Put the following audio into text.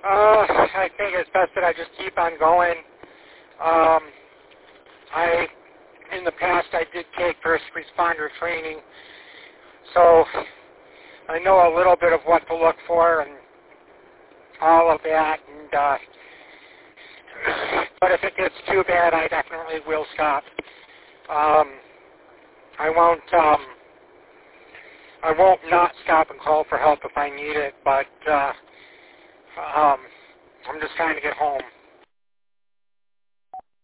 I think it's best that I just keep on going. In the past, I did take first responder training, so I know a little bit of what to look for and all of that. And but if it gets too bad, I definitely will stop. I won't not stop and call for help if I need it, but I'm just trying to get home.